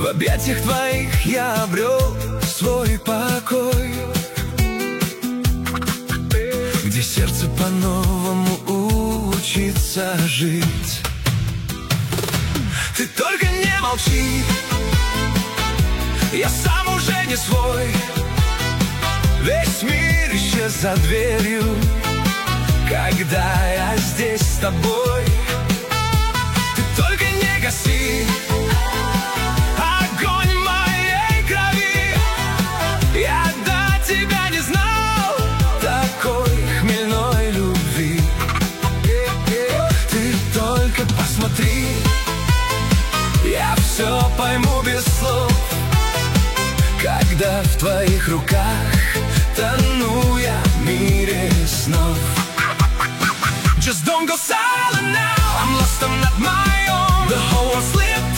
В объятиях твоих я обрел свой покой, где сердце по-новому учится жить. Ты только не молчи, я сам уже не свой. Весь мир исчез за дверью, когда я здесь с тобой. Ты только не гаси огонь моей крови. Я до тебя не знал такой хмельной любви. Ты только посмотри, я все пойму без слов, когда в твоих руках тону я в мире снов. Just don't go silent now, I'm lost, I'm not my own. The whole world's slipped